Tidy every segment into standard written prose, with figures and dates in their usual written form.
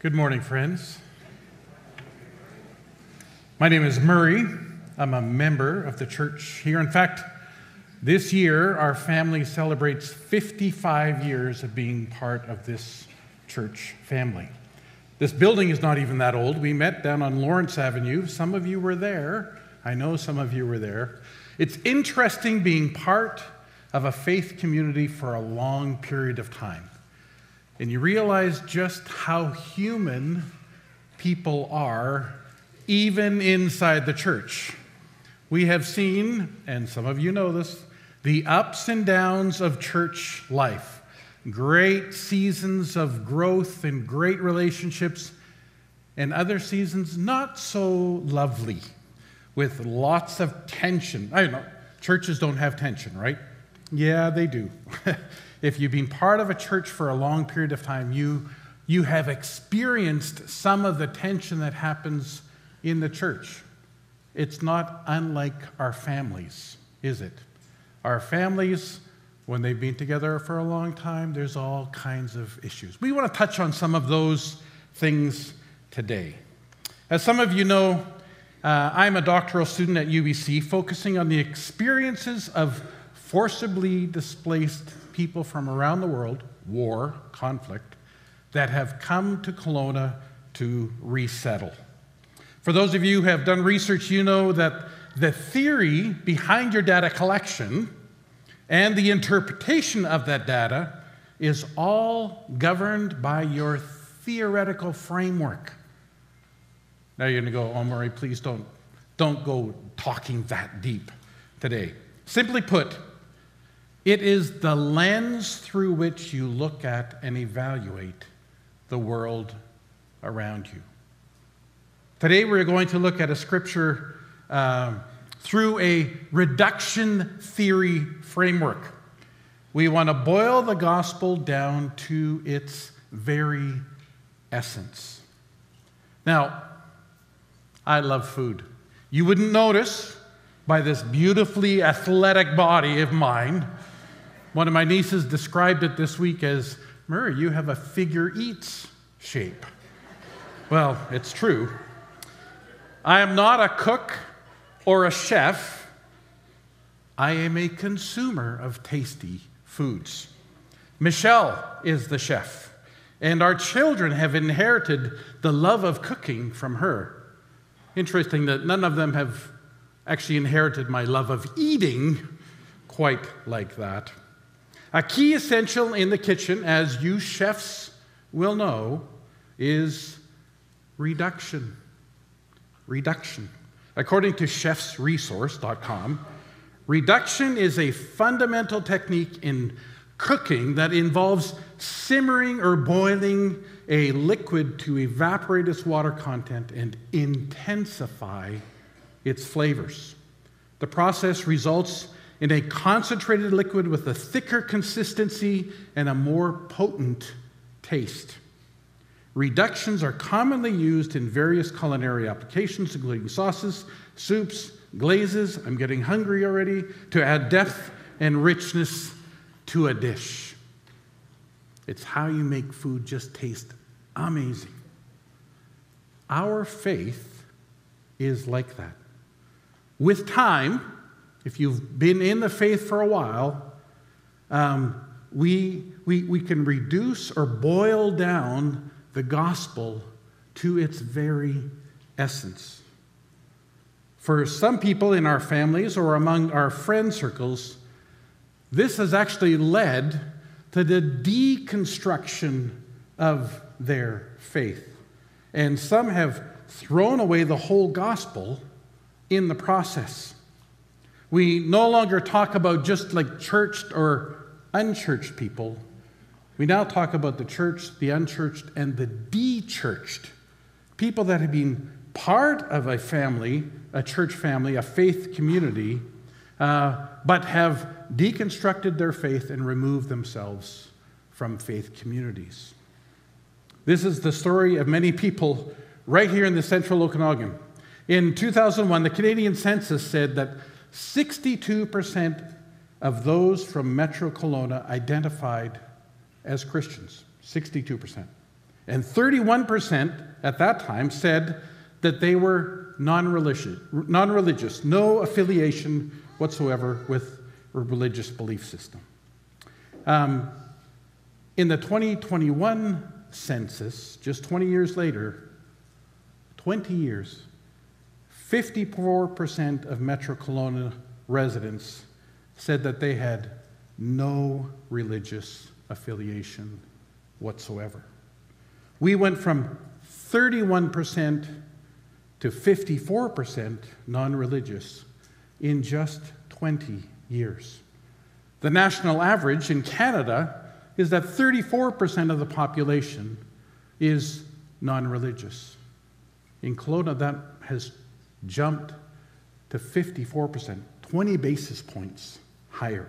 Good morning, friends. My name is Murray. I'm a member of the church here. In fact, this year, our family celebrates 55 years of being part of this church family. This building is not even that old. We met down on Lawrence Avenue. Some of you were there. I know some of you were there. It's interesting being part of a faith community for a long period of time. And you realize just how human people are, even inside the church. We have seen, and some of you know this, the ups and downs of church life. Great seasons of growth and great relationships, and other seasons not so lovely, with lots of tension. I don't know, churches don't have tension, right? Yeah, they do. If you've been part of a church for a long period of time, you have experienced some of the tension that happens in the church. It's not unlike our families, is it? Our families, when they've been together for a long time, there's all kinds of issues. We want to touch on some of those things today. As some of you know, I'm a doctoral student at UBC, focusing on the experiences of forcibly displaced people from around the world, war, conflict, that have come to Kelowna to resettle. For those of you who have done research, you know that the theory behind your data collection and the interpretation of that data is all governed by your theoretical framework. Now you're going to go, oh, Murray, please don't go talking that deep today. Simply put, it is the lens through which you look at and evaluate the world around you. Today we're going to look at a scripture through a reduction theory framework. We want to boil the gospel down to its very essence. Now, I love food. You wouldn't notice by this beautifully athletic body of mine. One of my nieces described it this week as, Murray, you have a figure eights shape. Well, it's true. I am not a cook or a chef. I am a consumer of tasty foods. Michelle is the chef, and our children have inherited the love of cooking from her. Interesting that none of them have actually inherited my love of eating quite like that. A key essential in the kitchen, as you chefs will know, is reduction. Reduction. According to chefsresource.com, reduction is a fundamental technique in cooking that involves simmering or boiling a liquid to evaporate its water content and intensify its flavors. The process results in a concentrated liquid with a thicker consistency and a more potent taste. Reductions are commonly used in various culinary applications, including sauces, soups, glazes, I'm getting hungry already, to add depth and richness to a dish. It's how you make food just taste amazing. Our faith is like that. With time, if you've been in the faith for a while, we can reduce or boil down the gospel to its very essence. For some people in our families or among our friend circles, this has actually led to the deconstruction of their faith. And some have thrown away the whole gospel in the process. We no longer talk about just like churched or unchurched people. We now talk about the church, the unchurched, and the de-churched. People that have been part of a family, a church family, a faith community, but have deconstructed their faith and removed themselves from faith communities. This is the story of many people right here in the central Okanagan. In 2001, the Canadian census said that 62% of those from Metro Kelowna identified as Christians. 62%. And 31% at that time said that they were non-religious, no affiliation whatsoever with a religious belief system. In the 2021 census, just 20 years later, 20 years, 54% of Metro Kelowna residents said that they had no religious affiliation whatsoever. We went from 31% to 54% non-religious in just 20 years. The national average in Canada is that 34% of the population is non-religious. In Kelowna, that has jumped to 54%, 20 basis points higher.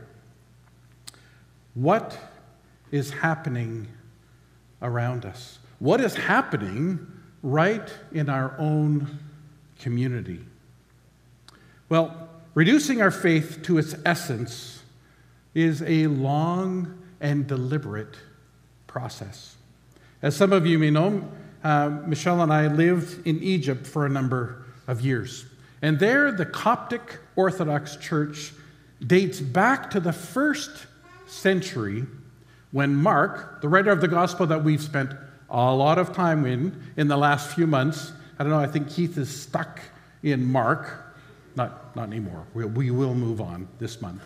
What is happening around us? What is happening right in our own community? Well, reducing our faith to its essence is a long and deliberate process. As some of you may know, Michelle and I lived in Egypt for a number of years. And there, the Coptic Orthodox Church dates back to the 1st century when Mark, the writer of the gospel that we've spent a lot of time in the last few months, I don't know, I think Keith is stuck in Mark. Not anymore. We will move on this month.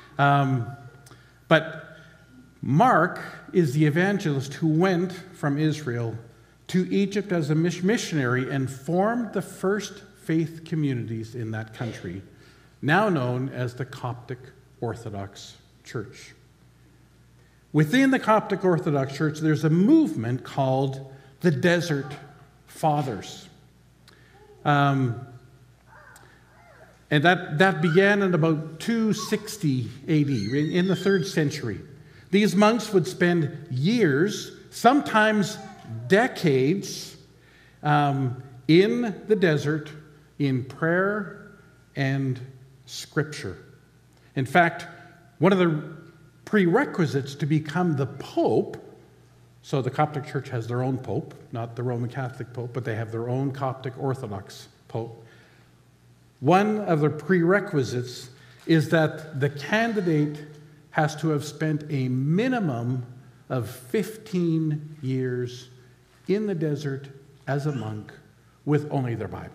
But Mark is the evangelist who went from Israel to Egypt as a missionary and formed the first faith communities in that country, now known as the Coptic Orthodox Church. Within the Coptic Orthodox Church, there's a movement called the Desert Fathers. And that began in about 260 AD, in the 3rd century. These monks would spend years, sometimes decades, in the desert in prayer and scripture. In fact, one of the prerequisites to become the Pope, so the Coptic Church has their own Pope, not the Roman Catholic Pope, but they have their own Coptic Orthodox Pope. One of the prerequisites is that the candidate has to have spent a minimum of 15 years in the desert as a monk with only their Bible.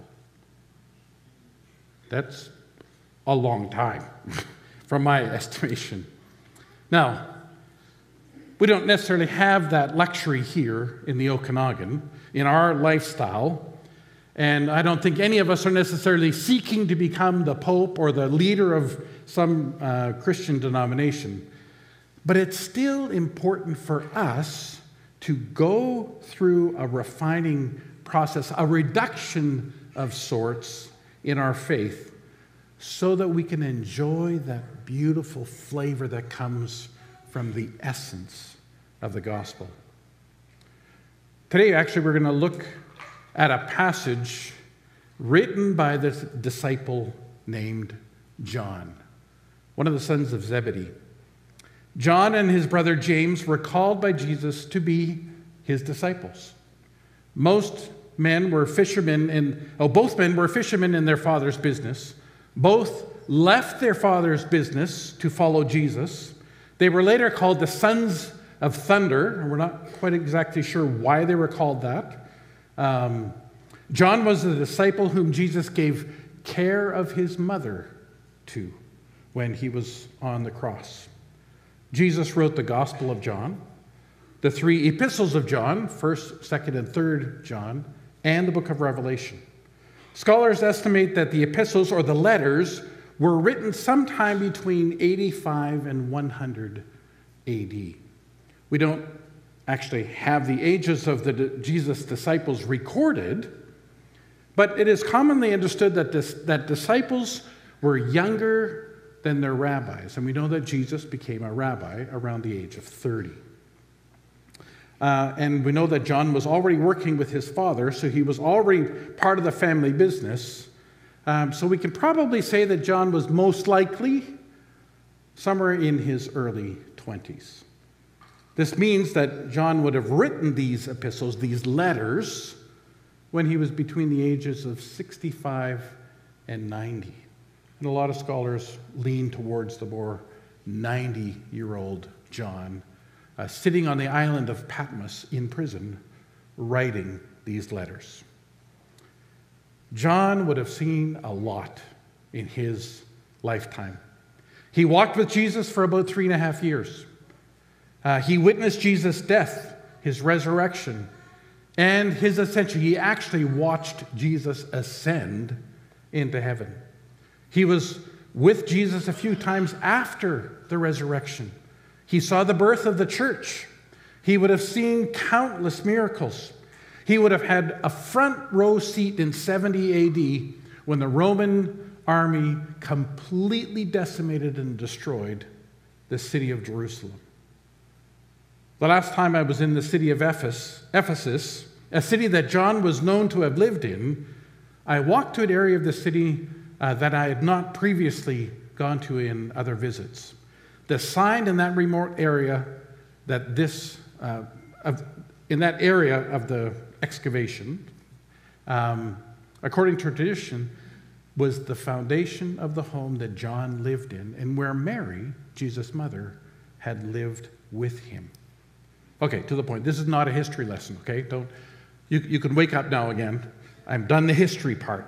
That's a long time, from my estimation. Now, we don't necessarily have that luxury here in the Okanagan, in our lifestyle, and I don't think any of us are necessarily seeking to become the Pope or the leader of some Christian denomination. But it's still important for us to go through a refining process, a reduction of sorts in our faith, so that we can enjoy that beautiful flavor that comes from the essence of the gospel. Today, actually, we're going to look at a passage written by this disciple named John, one of the sons of Zebedee. John and his brother James were called by Jesus to be his disciples. Both men were fishermen in their father's business. Both left their father's business to follow Jesus. They were later called the Sons of Thunder, and we're not quite exactly sure why they were called that. John was the disciple whom Jesus gave care of his mother to when he was on the cross. Jesus wrote the Gospel of John, the 3 epistles of John, 1st, 2nd, and 3rd John, and the book of Revelation. Scholars estimate that the epistles, or the letters, were written sometime between 85 and 100 AD. We don't actually have the ages of the Jesus disciples recorded, but it is commonly understood that disciples were younger than their rabbis. And we know that Jesus became a rabbi around the age of 30. And we know that John was already working with his father, so he was already part of the family business. So we can probably say that John was most likely somewhere in his early 20s. This means that John would have written these epistles, these letters, when he was between the ages of 65 and 90. And a lot of scholars lean towards the more 90-year-old John, sitting on the island of Patmos in prison, writing these letters. John would have seen a lot in his lifetime. He walked with Jesus for about 3.5 years. He witnessed Jesus' death, his resurrection, and his ascension. He actually watched Jesus ascend into heaven. He was with Jesus a few times after the resurrection. He saw the birth of the church. He would have seen countless miracles. He would have had a front row seat in 70 AD when the Roman army completely decimated and destroyed the city of Jerusalem. The last time I was in the city of Ephesus, a city that John was known to have lived in, I walked to an area of the city that I had not previously gone to in other visits. The sign in that remote area that in that area of the excavation, according to tradition, was the foundation of the home that John lived in and where Mary, Jesus' mother, had lived with him. Okay, to the point. This is not a history lesson, okay? You can wake up now again. I'm done the history part.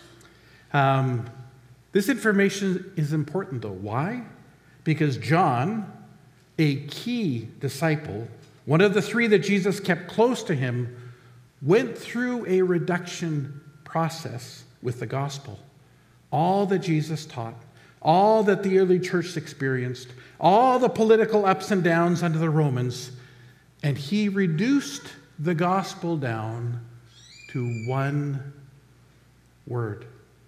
This information is important, though. Why? Because John, a key disciple, one of the three that Jesus kept close to him, went through a reduction process with the gospel. All that Jesus taught, all that the early church experienced, all the political ups and downs under the Romans, and he reduced the gospel down to one word.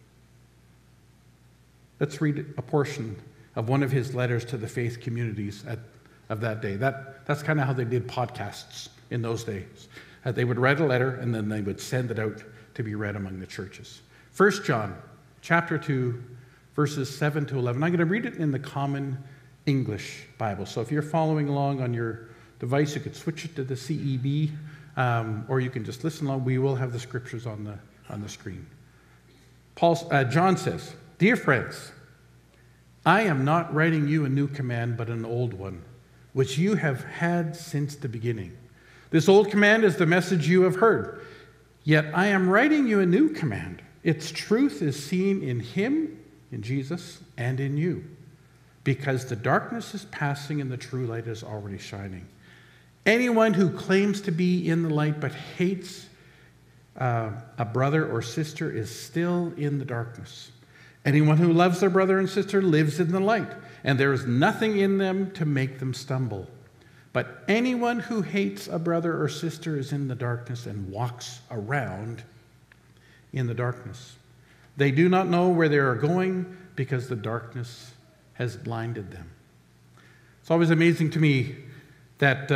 Let's read a portion of one of his letters to the faith communities of that day. That's kind of how they did podcasts in those days. They would write a letter and then they would send it out to be read among the churches. 1 John chapter 2, verses 7 to 11. I'm going to read it in the Common English Bible. So if you're following along on your device, you could switch it to the CEB, or you can just listen along. We will have the scriptures on the screen. John says, "Dear friends, I am not writing you a new command, but an old one, which you have had since the beginning. This old command is the message you have heard. Yet I am writing you a new command. Its truth is seen in him, in Jesus, and in you, because the darkness is passing and the true light is already shining. Anyone who claims to be in the light but hates a brother or sister is still in the darkness. Anyone who loves their brother and sister lives in the light, and there is nothing in them to make them stumble. But anyone who hates a brother or sister is in the darkness and walks around in the darkness. They do not know where they are going because the darkness has blinded them." It's always amazing to me that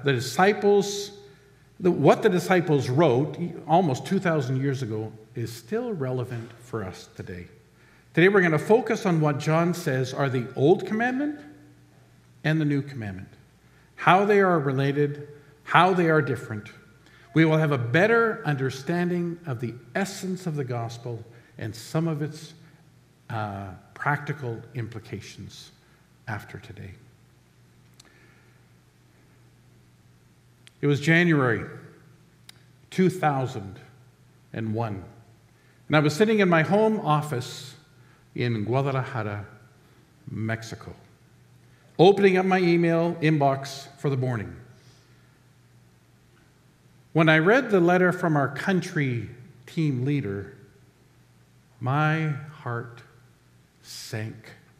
what the disciples wrote almost 2,000 years ago is still relevant for us today. Today we're going to focus on what John says are the Old Commandment and the New Commandment, how they are related, how they are different. We will have a better understanding of the essence of the gospel and some of its practical implications after today. It was January 2001, and I was sitting in my home office in Guadalajara, Mexico, opening up my email inbox for the morning. When I read the letter from our country team leader, my heart sank.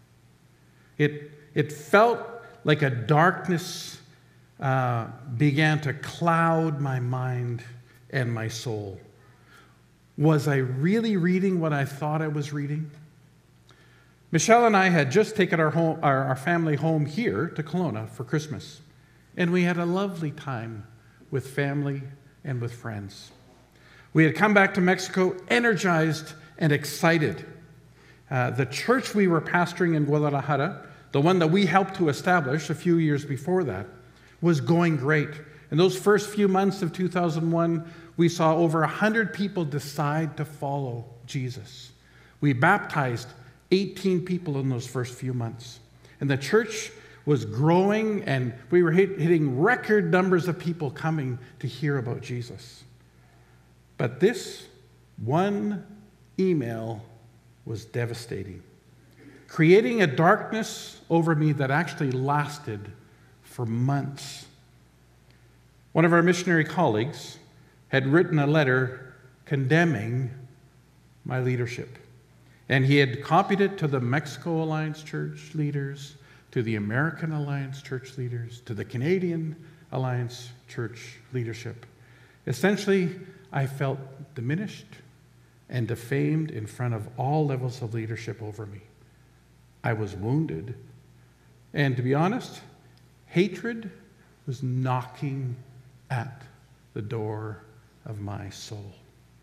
It felt like a darkness began to cloud my mind and my soul. Was I really reading what I thought I was reading? Michelle and I had just taken our family home here to Kelowna for Christmas, and we had a lovely time with family and with friends. We had come back to Mexico energized and excited. The church we were pastoring in Guadalajara, the one that we helped to establish a few years before that, was going great. In those first few months of 2001, we saw over 100 people decide to follow Jesus. We baptized 18 people in those first few months. And the church was growing, and we were hitting record numbers of people coming to hear about Jesus. But this one email was devastating, creating a darkness over me that actually lasted for months. One of our missionary colleagues had written a letter condemning my leadership. And he had copied it to the Mexico Alliance Church leaders, to the American Alliance Church leaders, to the Canadian Alliance Church leadership. Essentially, I felt diminished and defamed in front of all levels of leadership over me. I was wounded. And to be honest, hatred was knocking at the door of my soul.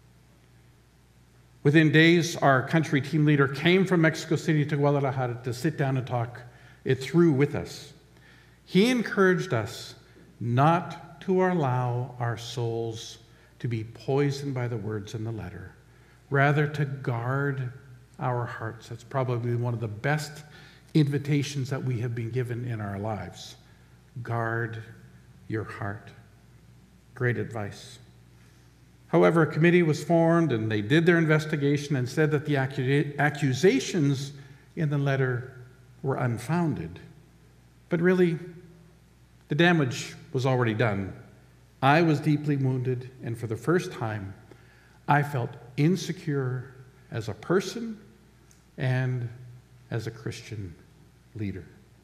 Within days, our country team leader came from Mexico City to Guadalajara to sit down and talk it through with us. He encouraged us not to allow our souls to be poisoned by the words in the letter, rather to guard our hearts. That's probably one of the best invitations that we have been given in our lives. Guard your heart. Great advice. However, a committee was formed, and they did their investigation and said that the accusations in the letter were unfounded. But really, the damage was already done. I was deeply wounded, and for the first time, I felt insecure as a person and as a Christian leader.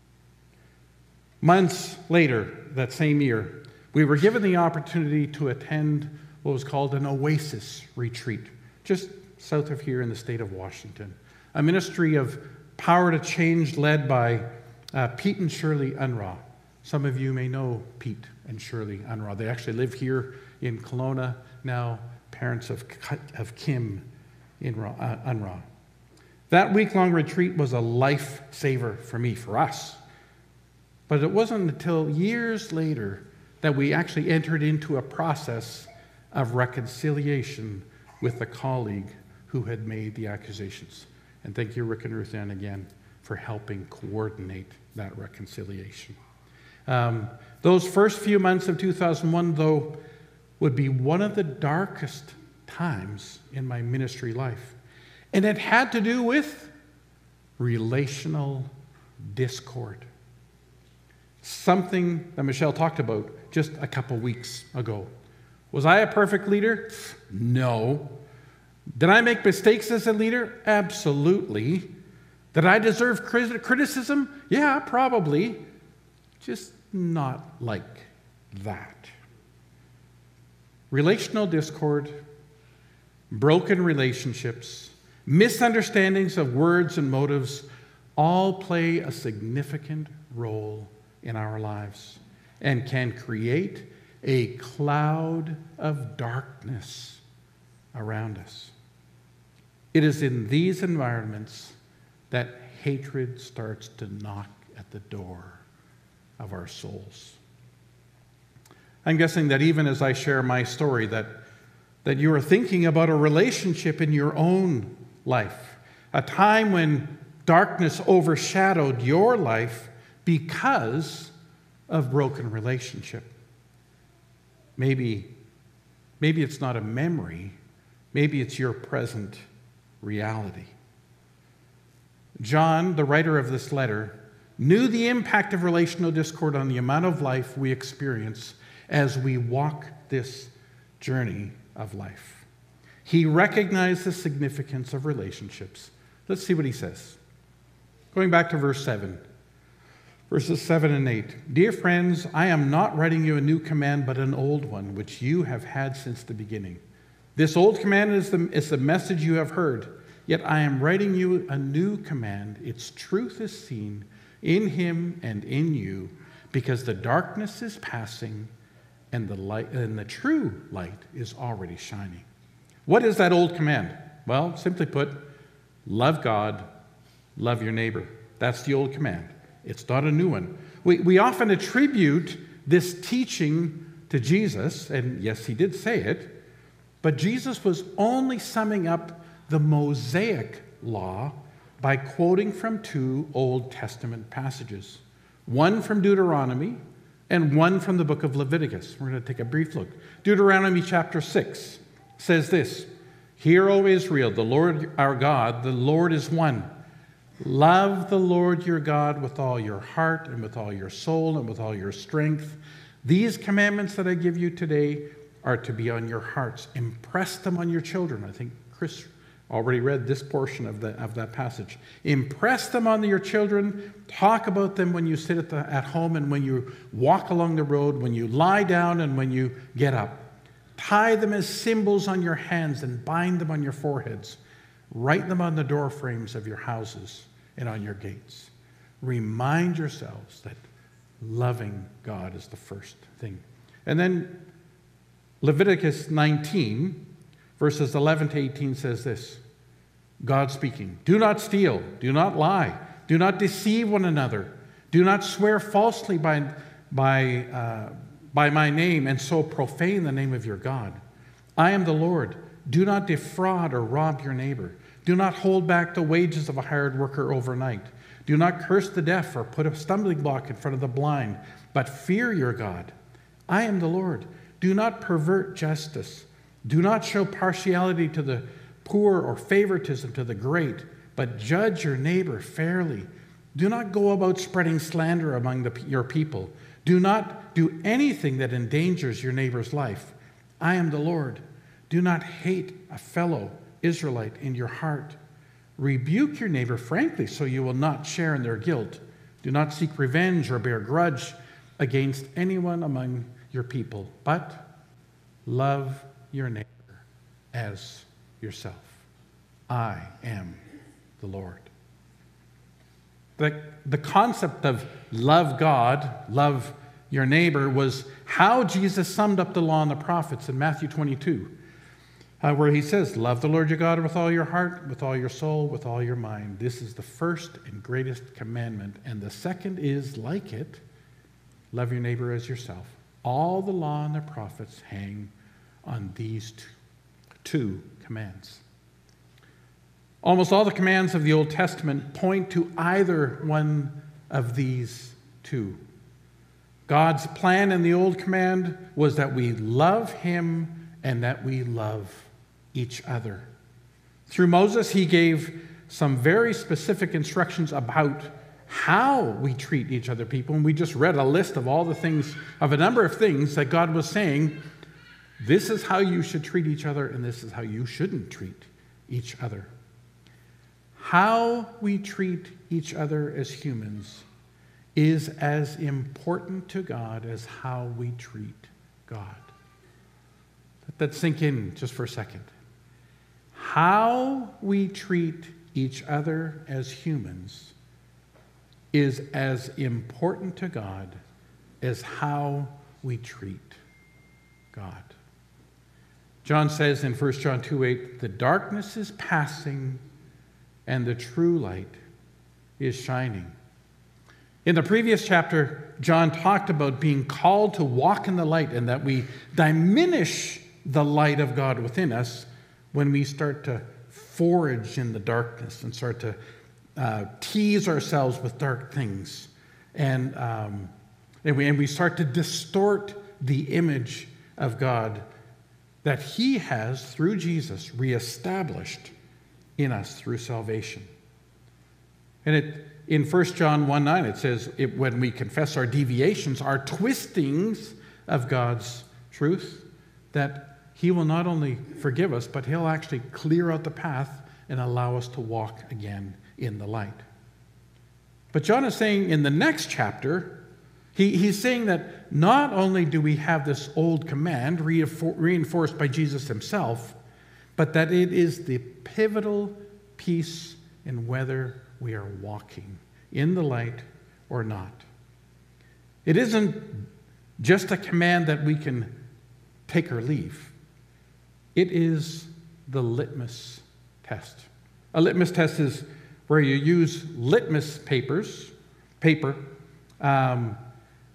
Months later, that same year, we were given the opportunity to attend what was called an Oasis retreat, just south of here in the state of Washington. A ministry of power to change led by Pete and Shirley Unruh. Some of you may know Pete and Shirley Unruh. They actually live here in Kelowna now, parents of Kim Unruh. That week-long retreat was a lifesaver for me, for us. But it wasn't until years later that we actually entered into a process of reconciliation with the colleague who had made the accusations. And thank you, Rick and Ruth Ann, again, for helping coordinate that reconciliation. Those first few months of 2001, though, would be one of the darkest times in my ministry life. And it had to do with relational discord. Something that Michelle talked about just a couple weeks ago. Was I a perfect leader? No. Did I make mistakes as a leader? Absolutely. Did I deserve criticism? Yeah, probably. Just not like that. Relational discord, broken relationships, misunderstandings of words and motives all play a significant role in our lives and can create a cloud of darkness around us. It is in these environments that hatred starts to knock at the door of our souls. I'm guessing that even as I share my story, that you are thinking about a relationship in your own life, a time when darkness overshadowed your life because of broken relationship. Maybe it's not a memory. Maybe it's your present reality. John, the writer of this letter, knew the impact of relational discord on the amount of life we experience as we walk this journey of life. He recognized the significance of relationships. Let's see what he says. Going back to verse 7. Verses 7 and 8. Dear friends, I am not writing you a new command, but an old one, which you have had since the beginning. This old command is the message you have heard. Yet I am writing you a new command. Its truth is seen in him and in you, because the darkness is passing and the true light is already shining. What is that old command? Well, simply put, love God, love your neighbor. That's the old command. It's not a new one. We often attribute this teaching to Jesus, and yes, he did say it, but Jesus was only summing up the Mosaic law by quoting from 2 Old Testament passages, one from Deuteronomy and one from the book of Leviticus. We're going to take a brief look. Deuteronomy chapter 6 says this, "Hear, O Israel, the Lord our God, the Lord is one. Love the Lord your God with all your heart and with all your soul and with all your strength. These commandments that I give you today are to be on your hearts. Impress them on your children." I think Chris already read this portion of that passage. "Impress them on your children. Talk about them when you sit at home and when you walk along the road, when you lie down and when you get up. Tie them as symbols on your hands and bind them on your foreheads. Write them on the door frames of your houses and on your gates. Remind yourselves that loving God is the first thing." And then Leviticus 19, verses 11 to 18 says this, God speaking, "Do not steal, do not lie, do not deceive one another, do not swear falsely by my name and so profane the name of your God. I am the Lord. Do not defraud or rob your neighbor. Do not hold back the wages of a hired worker overnight. Do not curse the deaf or put a stumbling block in front of the blind, but fear your God. I am the Lord. Do not pervert justice. Do not show partiality to the poor or favoritism to the great, but judge your neighbor fairly. Do not go about spreading slander among your people. Do not do anything that endangers your neighbor's life. I am the Lord. Do not hate a fellow Israelite in your heart. Rebuke your neighbor frankly so you will not share in their guilt. Do not seek revenge or bear grudge against anyone among your people, but love your neighbor as yourself. I am the Lord." The concept of love God, love your neighbor, was how Jesus summed up the law and the prophets in Matthew 22. Where he says, "Love the Lord your God with all your heart, with all your soul, with all your mind. This is the first and greatest commandment. And the second is like it, love your neighbor as yourself. All the law and the prophets hang on these two commands." Almost all the commands of the Old Testament point to either one of these two. God's plan in the Old Command was that we love him and that we love each other. Through Moses, he gave some very specific instructions about how we treat each other people. And we just read a list of all the things, of a number of things that God was saying, this is how you should treat each other and this is how you shouldn't treat each other. How we treat each other as humans is as important to God as how we treat God. Let that sink in just for a second. How we treat each other as humans is as important to God as how we treat God. John says in 1 John 2:8, "The darkness is passing and the true light is shining." In the previous chapter, John talked about being called to walk in the light and that we diminish the light of God within us when we start to forage in the darkness and start to tease ourselves with dark things. And we start to distort the image of God that he has, through Jesus, reestablished in us through salvation. And in 1 John 1:9, it says, when we confess our deviations, our twistings of God's truth, that he will not only forgive us, but he'll actually clear out the path and allow us to walk again in the light. But John is saying in the next chapter, he's saying that not only do we have this old command reinforced by Jesus himself, but that it is the pivotal piece in whether we are walking in the light or not. It isn't just a command that we can take or leave. It is the litmus test. A litmus test is where you use litmus paper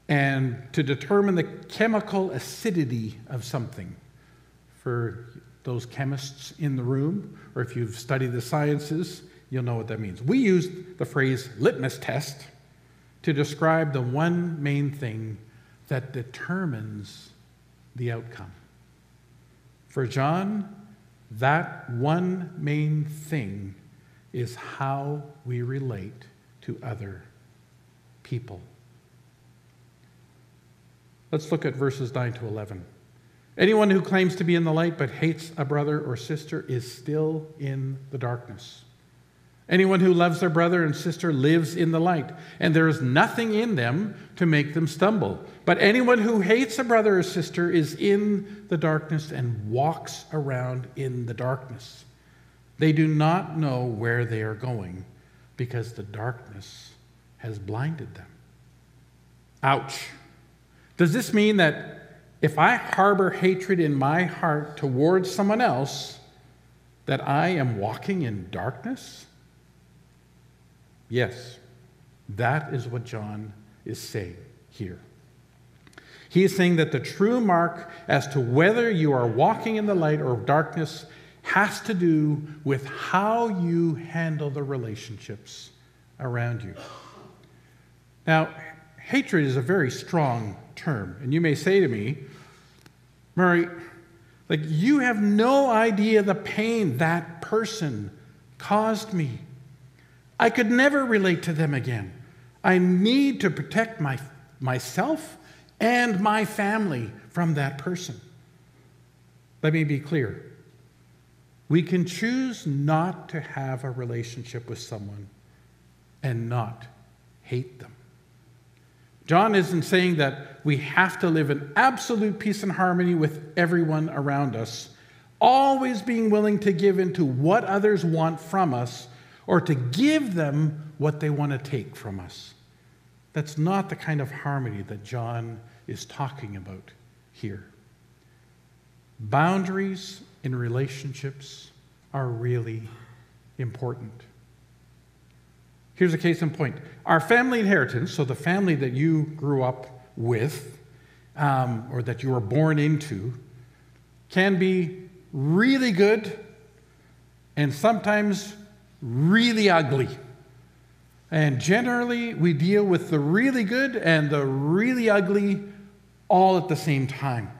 and to determine the chemical acidity of something. For those chemists in the room, or if you've studied the sciences, you'll know what that means. We use the phrase litmus test to describe the one main thing that determines the outcome. For John, that one main thing is how we relate to other people. Let's look at verses 9 to 11. Anyone who claims to be in the light but hates a brother or sister is still in the darkness. Anyone who loves their brother and sister lives in the light, and there is nothing in them to make them stumble. But anyone who hates a brother or sister is in the darkness and walks around in the darkness. They do not know where they are going because the darkness has blinded them. Ouch. Does this mean that if I harbor hatred in my heart towards someone else, that I am walking in darkness? Yes, that is what John is saying here. He is saying that the true mark as to whether you are walking in the light or darkness has to do with how you handle the relationships around you. Now, hatred is a very strong term, and you may say to me, Murray, you have no idea the pain that person caused me. I could never relate to them again. I need to protect myself and my family from that person. Let me be clear. We can choose not to have a relationship with someone and not hate them. John isn't saying that we have to live in absolute peace and harmony with everyone around us, always being willing to give in to what others want from us or to give them what they want to take from us. That's not the kind of harmony that John is talking about here. Boundaries in relationships are really important. Here's a case in point. Our family inheritance, so the family that you grew up with or that you were born into, can be really good and sometimes really ugly. And generally, we deal with the really good and the really ugly all at the same time.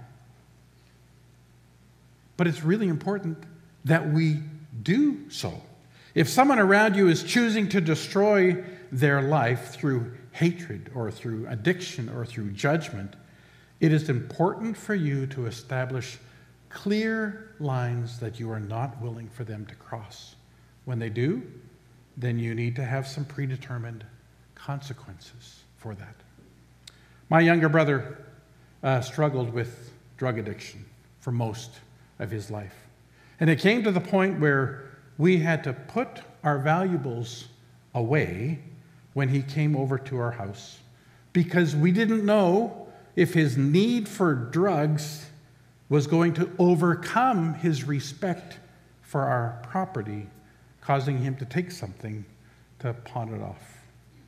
But it's really important that we do so. If someone around you is choosing to destroy their life through hatred or through addiction or through judgment, it is important for you to establish clear lines that you are not willing for them to cross. When they do, then you need to have some predetermined consequences for that. My younger brother struggled with drug addiction for most of his life. And it came to the point where we had to put our valuables away when he came over to our house because we didn't know if his need for drugs was going to overcome his respect for our property, causing him to take something to pawn it off.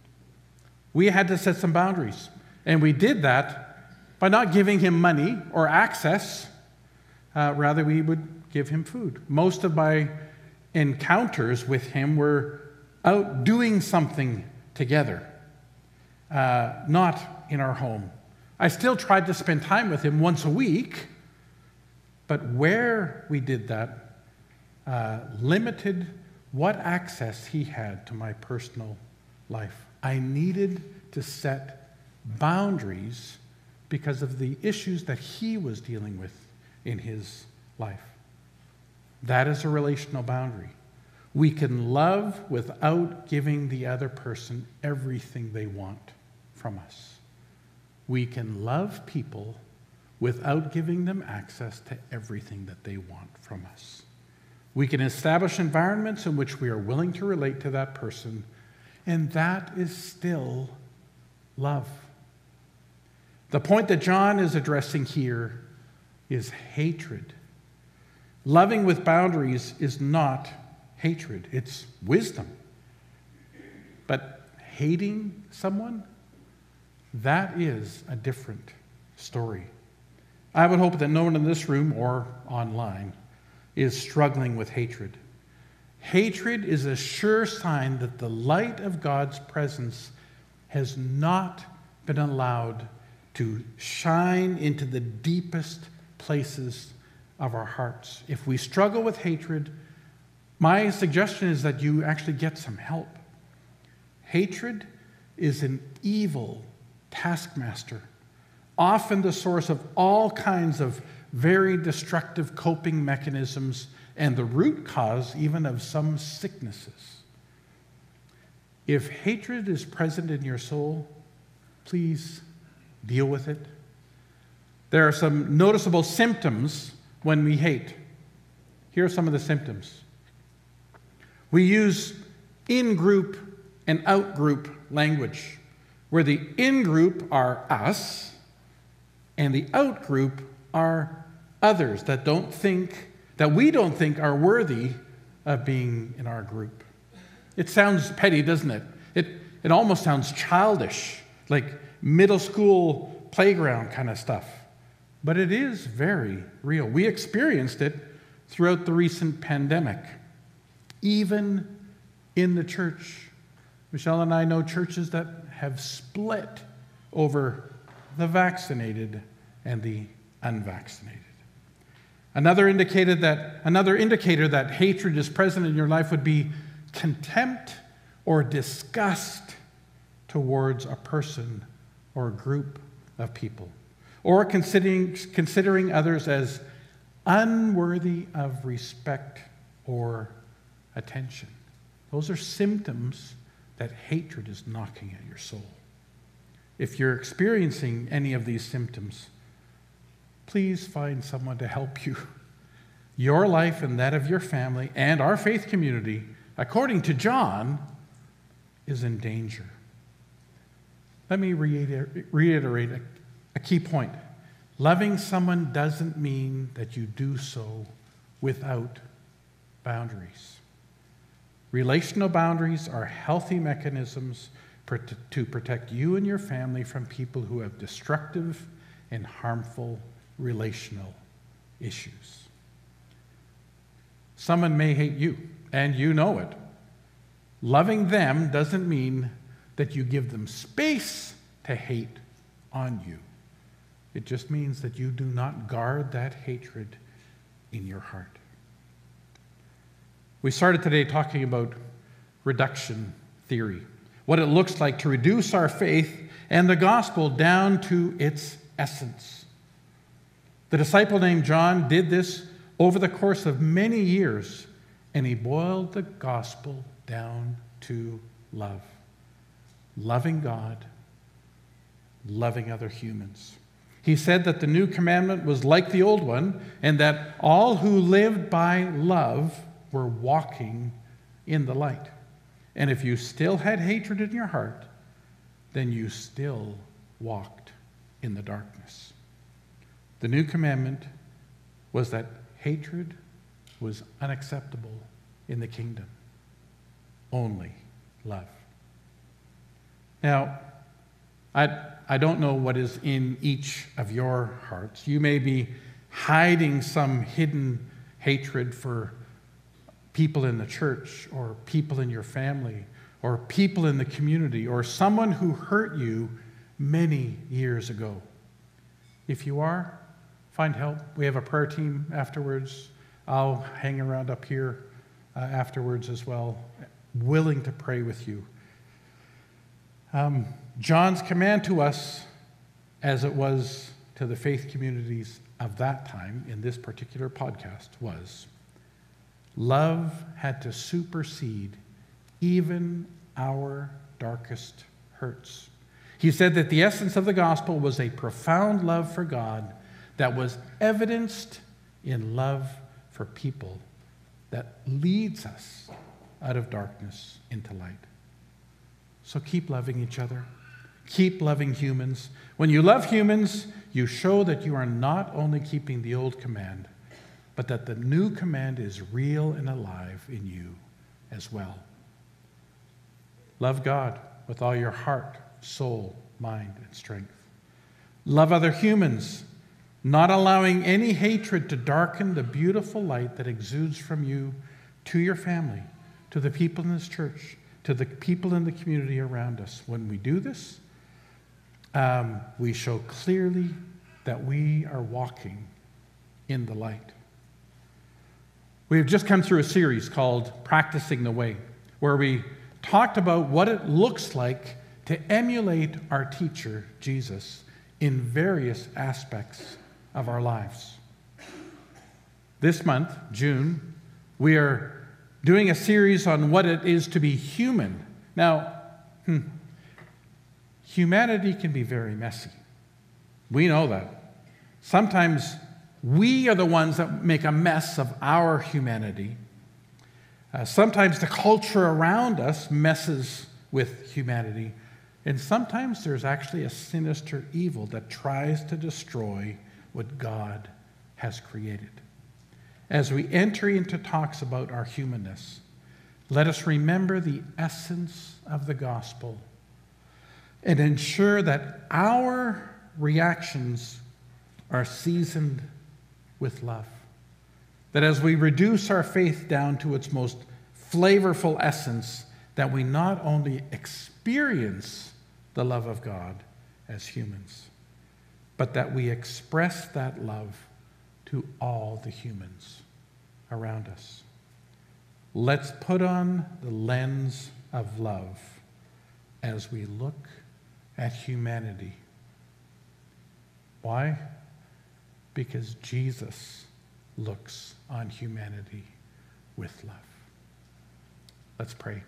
We had to set some boundaries, and we did that by not giving him money or access. Rather, we would give him food. Most of my encounters with him were out doing something together, not in our home. I still tried to spend time with him once a week, but where we did that limited what access he had to my personal life. I needed to set boundaries because of the issues that he was dealing with in his life. That is a relational boundary. We can love without giving the other person everything they want from us. We can love people without giving them access to everything that they want from us. We can establish environments in which we are willing to relate to that person, and that is still love. The point that John is addressing here is hatred. Loving with boundaries is not hatred, it's wisdom. But hating someone, that is a different story. I would hope that no one in this room or online is struggling with hatred. Hatred is a sure sign that the light of God's presence has not been allowed to shine into the deepest places of our hearts. If we struggle with hatred, my suggestion is that you actually get some help. Hatred is an evil taskmaster, often the source of all kinds of very destructive coping mechanisms and the root cause even of some sicknesses. If hatred is present in your soul, please deal with it. There are some noticeable symptoms when we hate. Here are some of the symptoms. We use in-group and out-group language, where the in-group are us and the out-group are others that we don't think are worthy of being in our group. It sounds petty, doesn't it? It almost sounds childish, like middle school playground kind of stuff. But it is very real. We experienced it throughout the recent pandemic, even in the church. Michelle and I know churches that have split over the vaccinated and the unvaccinated. Another indicator that hatred is present in your life would be contempt or disgust towards a person or a group of people, or considering others as unworthy of respect or attention. Those are symptoms that hatred is knocking at your soul. If you're experiencing any of these symptoms, please find someone to help you. Your life and that of your family and our faith community, according to John, is in danger. Let me reiterate a key point. Loving someone doesn't mean that you do so without boundaries. Relational boundaries are healthy mechanisms to protect you and your family from people who have destructive and harmful relational issues. Someone may hate you, and you know it. Loving them doesn't mean that you give them space to hate on you. It just means that you do not guard that hatred in your heart. We started today talking about reduction theory, what it looks like to reduce our faith and the gospel down to its essence. The disciple named John did this over the course of many years, and he boiled the gospel down to love. Loving God, loving other humans. He said that the new commandment was like the old one, and that all who lived by love were walking in the light. And if you still had hatred in your heart, then you still walked in the darkness. The new commandment was that hatred was unacceptable in the kingdom. Only love. Now, I don't know what is in each of your hearts. You may be hiding some hidden hatred for people in the church, or people in your family, or people in the community, or someone who hurt you many years ago. If you are, find help. We have a prayer team afterwards. I'll hang around up here afterwards as well, willing to pray with you. John's command to us, as it was to the faith communities of that time in this particular podcast, was love had to supersede even our darkest hurts. He said that the essence of the gospel was a profound love for God that was evidenced in love for people that leads us out of darkness into light. So keep loving each other. Keep loving humans. When you love humans, you show that you are not only keeping the old command, but that the new command is real and alive in you as well. Love God with all your heart, soul, mind, and strength. Love other humans, not allowing any hatred to darken the beautiful light that exudes from you to your family, to the people in this church, to the people in the community around us. When we do this, we show clearly that we are walking in the light. We have just come through a series called Practicing the Way, where we talked about what it looks like to emulate our teacher, Jesus, in various aspects of our lives. This month, June, we are doing a series on what it is to be human. Now, humanity can be very messy. We know that. Sometimes we are the ones that make a mess of our humanity. Sometimes the culture around us messes with humanity. And sometimes there's actually a sinister evil that tries to destroy what God has created. As we enter into talks about our humanness, let us remember the essence of the gospel and ensure that our reactions are seasoned with love. That as we reduce our faith down to its most flavorful essence, that we not only experience the love of God as humans, but that we express that love to all the humans around us. Let's put on the lens of love as we look at humanity. Why? Because Jesus looks on humanity with love. Let's pray.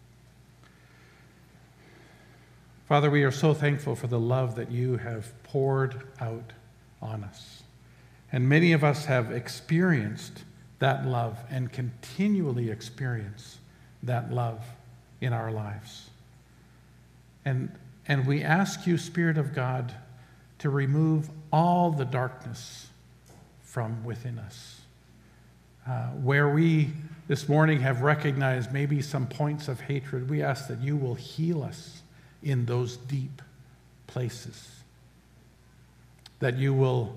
Father, we are so thankful for the love that you have poured out on us. And many of us have experienced that love and continually experience that love in our lives. And we ask you, Spirit of God, to remove all the darkness from within us. Where we this morning have recognized maybe some points of hatred, we ask that you will heal us in those deep places. That you will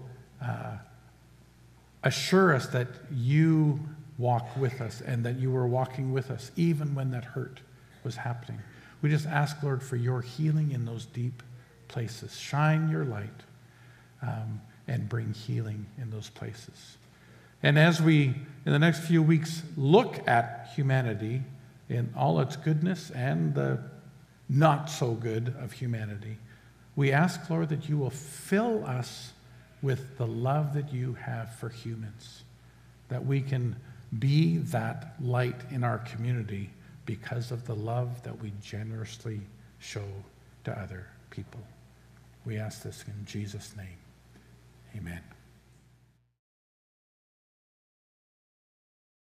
assure us that you walk with us and that you were walking with us even when that hurt was happening. We just ask, Lord, for your healing in those deep places. Shine your light and bring healing in those places. And as we, in the next few weeks, look at humanity in all its goodness and the not so good of humanity, we ask, Lord, that you will fill us with the love that you have for humans, that we can be that light in our community because of the love that we generously show to other people. We ask this in Jesus' name. Amen.